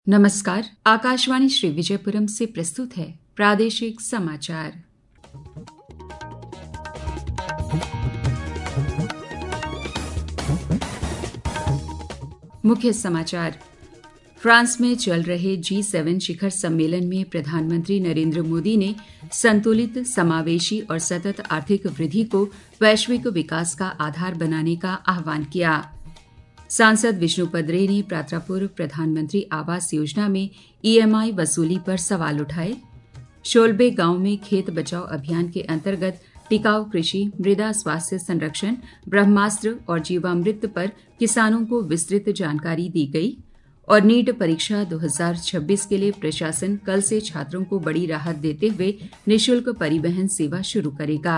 नमस्कार। आकाशवाणी श्री विजयपुरम से प्रस्तुत है प्रादेशिक समाचार। मुख्य समाचार। फ्रांस में चल रहे G7 शिखर सम्मेलन में प्रधानमंत्री नरेंद्र मोदी ने संतुलित, समावेशी और सतत आर्थिक वृद्धि को वैश्विक विकास का आधार बनाने का आह्वान किया। सांसद विष्णुपद रे ने प्रात्रापुर प्रधानमंत्री आवास योजना में EMI वसूली पर सवाल उठाए। शोलबे गांव में खेत बचाओ अभियान के अंतर्गत टिकाऊ कृषि, मृदा स्वास्थ्य संरक्षण, ब्रह्मास्त्र और जीवामृत पर किसानों को विस्तृत जानकारी दी गई। और नीट परीक्षा 2026 के लिए प्रशासन कल से छात्रों को बड़ी राहत देते हुए निःशुल्क परिवहन सेवा शुरू करेगा।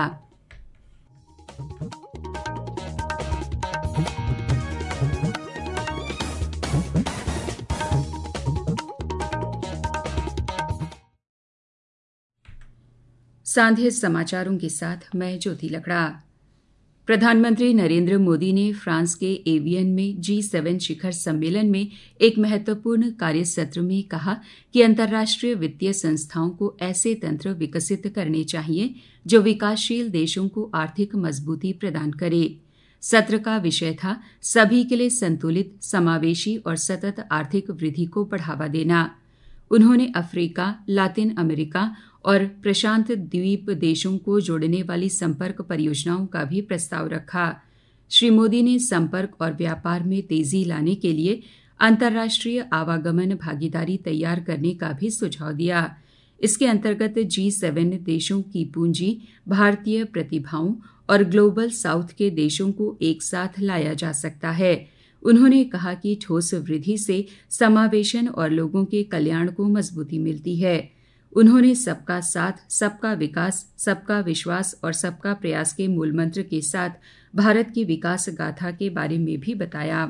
सांध्य समाचारों के साथ मैं ज्योति लकड़ा। प्रधानमंत्री नरेंद्र मोदी ने फ्रांस के एवियन में G7 शिखर सम्मेलन में एक महत्वपूर्ण कार्यसत्र में कहा कि अंतर्राष्ट्रीय वित्तीय संस्थाओं को ऐसे तंत्र विकसित करने चाहिए जो विकासशील देशों को आर्थिक मजबूती प्रदान करे। सत्र का विषय था सभी के लिए संतुलित, समावेशी और सतत आर्थिक वृद्धि को बढ़ावा देना। उन्होंने अफ्रीका, लातिन अमेरिका और प्रशांत द्वीप देशों को जोड़ने वाली संपर्क परियोजनाओं का भी प्रस्ताव रखा। श्री मोदी ने संपर्क और व्यापार में तेजी लाने के लिए अंतर्राष्ट्रीय आवागमन भागीदारी तैयार करने का भी सुझाव दिया। इसके अंतर्गत G7 देशों की पूंजी, भारतीय प्रतिभाओं और ग्लोबल साउथ के देशों को एक साथ लाया जा सकता है। उन्होंने कहा कि ठोस वृद्धि से समावेशन और लोगों के कल्याण को मजबूती मिलती है। उन्होंने सबका साथ, सबका विकास, सबका विश्वास और सबका प्रयास के मूल मंत्र के साथ भारत की विकास गाथा के बारे में भी बताया।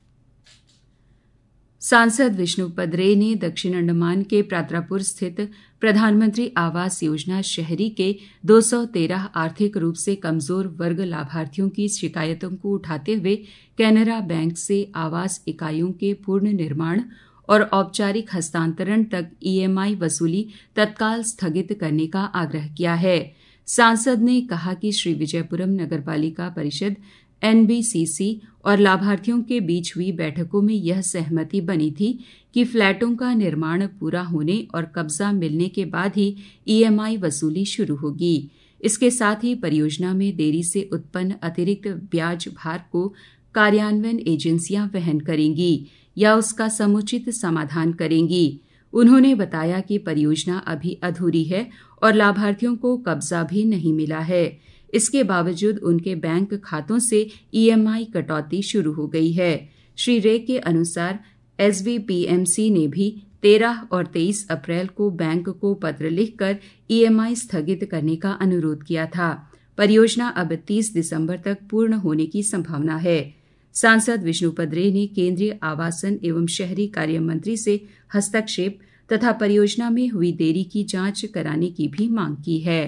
सांसद विष्णुपद रे ने दक्षिण अंडमान के प्रात्रापुर स्थित प्रधानमंत्री आवास योजना शहरी के 213 आर्थिक रूप से कमजोर वर्ग लाभार्थियों की शिकायतों को उठाते हुए कैनरा बैंक से आवास इकाइयों के पूर्ण निर्माण और औपचारिक हस्तांतरण तक EMI वसूली तत्काल स्थगित करने का आग्रह किया है। सांसद ने कहा कि श्री विजयपुरम नगरपालिका परिषद NBCC और लाभार्थियों के बीच हुई बैठकों में यह सहमति बनी थी कि फ्लैटों का निर्माण पूरा होने और कब्जा मिलने के बाद ही EMI वसूली शुरू होगी। इसके साथ ही परियोजना में देरी से उत्पन्न अतिरिक्त ब्याज भार को कार्यान्वयन एजेंसियां वहन करेंगी या उसका समुचित समाधान करेंगी। उन्होंने बताया कि परियोजना अभी अधूरी है और लाभार्थियों को कब्जा भी नहीं मिला है। इसके बावजूद उनके बैंक खातों से EMI कटौती शुरू हो गई है। श्री रे के अनुसार SVPMC ने भी 13 और 23 अप्रैल को बैंक को पत्र लिखकर EMI स्थगित करने का अनुरोध किया था। परियोजना अब 30 दिसंबर तक पूर्ण होने की संभावना है। सांसद विष्णुपद रे ने केंद्रीय आवासन एवं शहरी कार्य मंत्री से हस्तक्षेप तथा परियोजना में हुई देरी की जांच कराने की भी मांग की है।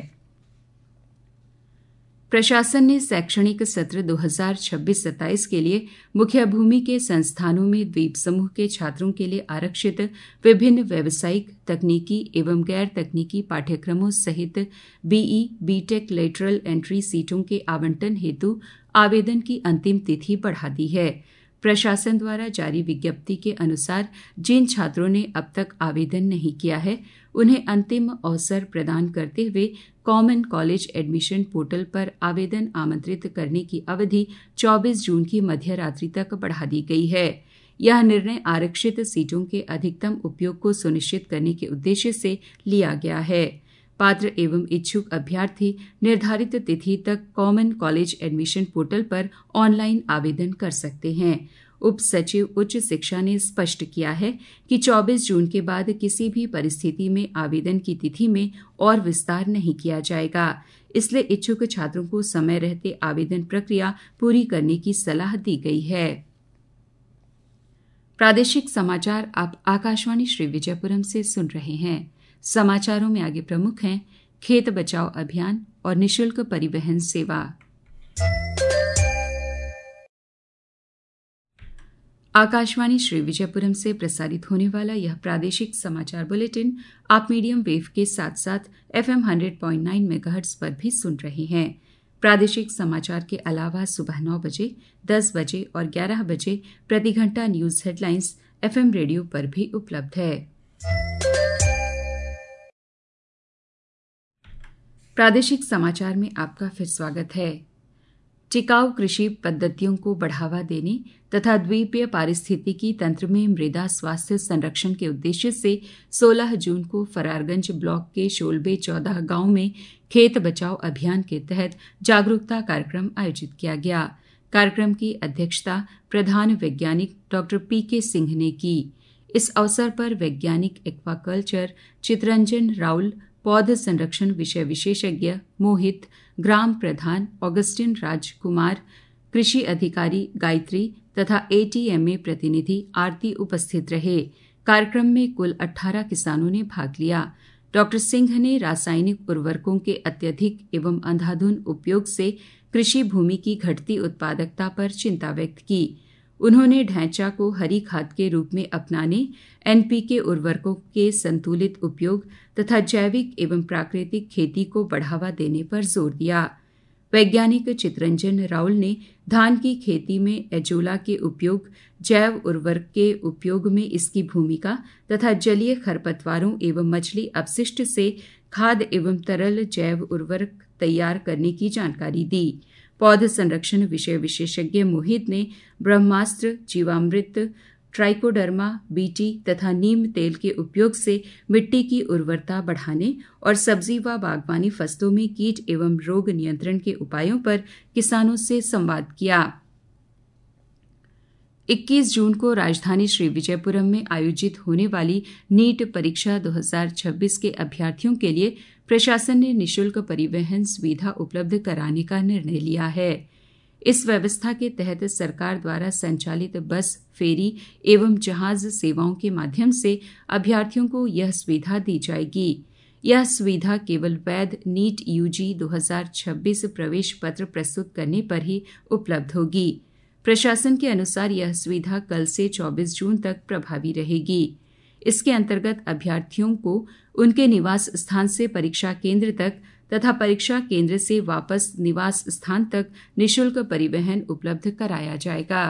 प्रशासन ने शैक्षणिक सत्र 2026-27 के लिए मुख्य भूमि के संस्थानों में द्वीप समूह के छात्रों के लिए आरक्षित विभिन्न व्यावसायिक, तकनीकी एवं गैर तकनीकी पाठ्यक्रमों सहित BE, BTech लेटरल एंट्री सीटों के आवंटन हेतु आवेदन की अंतिम तिथि बढ़ा दी है। प्रशासन द्वारा जारी विज्ञप्ति के अनुसार जिन छात्रों ने अब तक आवेदन नहीं किया है, उन्हें अंतिम अवसर प्रदान करते हुए कॉमन कॉलेज एडमिशन पोर्टल पर आवेदन आमंत्रित करने की अवधि 24 जून की मध्यरात्रि तक बढ़ा दी गई है। यह निर्णय आरक्षित सीटों के अधिकतम उपयोग को सुनिश्चित करने के उद्देश्य से लिया गया है। पात्र एवं इच्छुक अभ्यर्थी निर्धारित तिथि तक कॉमन कॉलेज एडमिशन पोर्टल पर ऑनलाइन आवेदन कर सकते हैं। उप सचिव उच्च शिक्षा ने स्पष्ट किया है कि 24 जून के बाद किसी भी परिस्थिति में आवेदन की तिथि में और विस्तार नहीं किया जाएगा। इसलिए इच्छुक छात्रों को समय रहते आवेदन प्रक्रिया पूरी करने की सलाह दी गई है। प्रादेशिक समाचार आप आकाशवाणी श्री विजयपुरम से सुन रहे हैं। समाचारों में आगे प्रमुख हैं खेत बचाओ अभियान और निःशुल्क परिवहन सेवा। आकाशवाणी श्री विजयपुरम से प्रसारित होने वाला यह प्रादेशिक समाचार बुलेटिन आप मीडियम वेव के साथ साथ FM 100.9 मेगाहर्ट्ज पर भी सुन रहे हैं। प्रादेशिक समाचार के अलावा सुबह 9 बजे, 10 बजे और 11 बजे प्रति घंटा न्यूज हेडलाइंस FM रेडियो पर भी उपलब्ध है। प्रादेशिक समाचार में आपका फिर स्वागत है। टिकाऊ कृषि पद्धतियों को बढ़ावा देने तथा द्वीपीय पारिस्थितिकी तंत्र में मृदा स्वास्थ्य संरक्षण के उद्देश्य से 16 जून को फरारगंज ब्लॉक के शोलबे 14 गांव में खेत बचाओ अभियान के तहत जागरूकता कार्यक्रम आयोजित किया गया। कार्यक्रम की अध्यक्षता प्रधान वैज्ञानिक डॉ. PK सिंह ने की। इस अवसर पर वैज्ञानिक एक्वाकल्चर चितरंजन राउल, पौध संरक्षण विषय विशेषज्ञ मोहित, ग्राम प्रधान ऑगस्टिन राजकुमार, कृषि अधिकारी गायत्री तथा ATMA प्रतिनिधि आरती उपस्थित रहे। कार्यक्रम में कुल 18 किसानों ने भाग लिया। डॉ. सिंह ने रासायनिक उर्वरकों के अत्यधिक एवं अंधाधुंध उपयोग से कृषि भूमि की घटती उत्पादकता पर चिंता व्यक्त की। उन्होंने ढैंचा को हरी खाद के रूप में अपनाने, NPK उर्वरकों के संतुलित उपयोग तथा जैविक एवं प्राकृतिक खेती को बढ़ावा देने पर जोर दिया। वैज्ञानिक चितरंजन राउल ने धान की खेती में एजोला के उपयोग, जैव उर्वरक के उपयोग में इसकी भूमिका तथा जलीय खरपतवारों एवं मछली अपशिष्ट से खाद एवं तरल जैव उर्वरक तैयार करने की जानकारी दी। पौध संरक्षण विषय विशेषज्ञ मोहित ने ब्रह्मास्त्र, जीवामृत, ट्राइकोडर्मा, BT तथा नीम तेल के उपयोग से मिट्टी की उर्वरता बढ़ाने और सब्जी व बागवानी फसलों में कीट एवं रोग नियंत्रण के उपायों पर किसानों से संवाद किया। 21 जून को राजधानी श्री विजयपुरम में आयोजित होने वाली नीट परीक्षा 2026 के अभ्यर्थियों के लिए प्रशासन ने निःशुल्क परिवहन सुविधा उपलब्ध कराने का निर्णय लिया है। इस व्यवस्था के तहत सरकार द्वारा संचालित बस, फेरी एवं जहाज सेवाओं के माध्यम से अभ्यर्थियों को यह सुविधा दी जाएगी। यह सुविधा केवल वैध नीट UG 2026 प्रवेश पत्र प्रस्तुत करने पर ही उपलब्ध होगी। प्रशासन के अनुसार यह सुविधा कल से 24 जून तक प्रभावी रहेगी। इसके अंतर्गत अभ्यर्थियों को उनके निवास स्थान से परीक्षा केंद्र तक तथा परीक्षा केंद्र से वापस निवास स्थान तक निःशुल्क परिवहन उपलब्ध कराया जाएगा।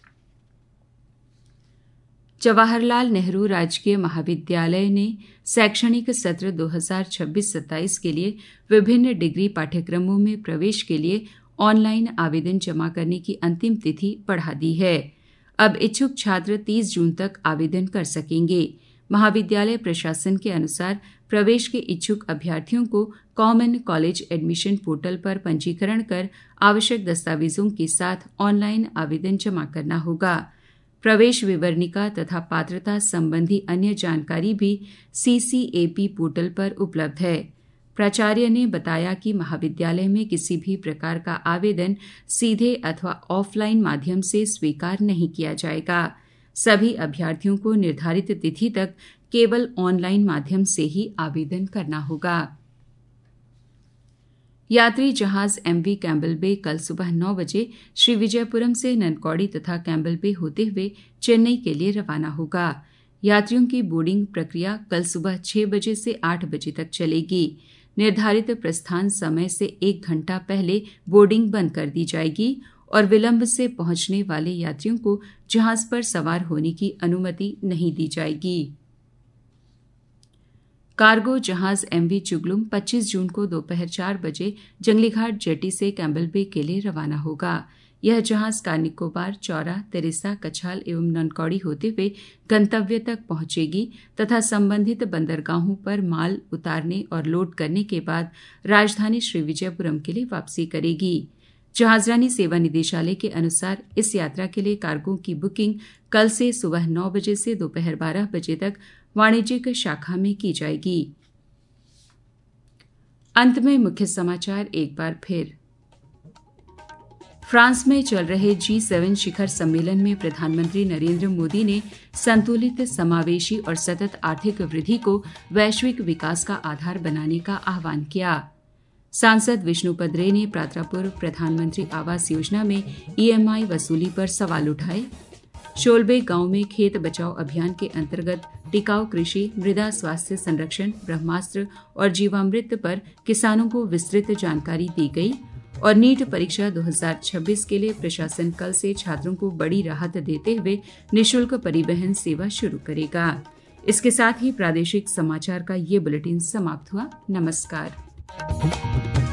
जवाहरलाल नेहरू राजकीय महाविद्यालय ने शैक्षणिक सत्र 2026-27 के लिए विभिन्न डिग्री पाठ्यक्रमों में प्रवेश के लिए ऑनलाइन आवेदन जमा करने की अंतिम तिथि बढ़ा दी है। अब इच्छुक छात्र 30 जून तक आवेदन कर सकेंगे। महाविद्यालय प्रशासन के अनुसार प्रवेश के इच्छुक अभ्यर्थियों को कॉमन कॉलेज एडमिशन पोर्टल पर पंजीकरण कर आवश्यक दस्तावेजों के साथ ऑनलाइन आवेदन जमा करना होगा। प्रवेश विवरणिका तथा पात्रता संबंधी अन्य जानकारी भी CCAP पोर्टल पर उपलब्ध है। प्राचार्य ने बताया कि महाविद्यालय में किसी भी प्रकार का आवेदन सीधे अथवा ऑफलाइन माध्यम से स्वीकार नहीं किया जाएगा। सभी अभ्यर्थियों को निर्धारित तिथि तक केवल ऑनलाइन माध्यम से ही आवेदन करना होगा। यात्री जहाज MV कैम्बल बे कल सुबह 9 बजे श्री विजयपुरम से ननकौड़ी तथा कैम्बल बे होते हुए चेन्नई के लिए रवाना होगा। यात्रियों की बोर्डिंग प्रक्रिया कल सुबह 6 बजे से 8 बजे तक चलेगी। निर्धारित प्रस्थान समय से 1 घंटा पहले बोर्डिंग बंद कर दी जाएगी और विलंब से पहुंचने वाले यात्रियों को जहाज पर सवार होने की अनुमति नहीं दी जाएगी। कार्गो जहाज MV चुगलुम 25 जून को दोपहर 4 बजे जंगलीघाट जेटी से कैम्बल बे के लिए रवाना होगा। यह जहाज कार निकोबार, चौरा, तेरेसा, कछाल एवं ननकौड़ी होते हुए गंतव्य तक पहुंचेगी तथा संबंधित बंदरगाहों पर माल उतारने और लोड करने के बाद राजधानी श्री विजयपुरम के लिए वापसी करेगी। जहाजरानी सेवा निदेशालय के अनुसार इस यात्रा के लिए कार्गो की बुकिंग कल से सुबह 9 बजे से दोपहर 12 बजे तक वाणिज्यिक शाखा में की जाएगी। अंत में मुख्य समाचार एक बार फिर। फ्रांस में चल रहे G7 शिखर सम्मेलन में प्रधानमंत्री नरेंद्र मोदी ने संतुलित, समावेशी और सतत आर्थिक वृद्धि को वैश्विक विकास का आधार बनाने का आह्वान किया। सांसद विष्णुपद रे ने प्रात्रापुर प्रधानमंत्री आवास योजना में EMI वसूली पर सवाल उठाए। शोलबे गांव में खेत बचाओ अभियान के अंतर्गत टिकाऊ कृषि, मृदा स्वास्थ्य संरक्षण, ब्रह्मास्त्र और जीवामृत पर किसानों को विस्तृत जानकारी दी गई। और नीट परीक्षा 2026 के लिए प्रशासन कल से छात्रों को बड़ी राहत देते हुए निःशुल्क परिवहन सेवा शुरू करेगा। इसके साथ ही प्रादेशिक समाचार का ये बुलेटिन समाप्त हुआ। नमस्कार।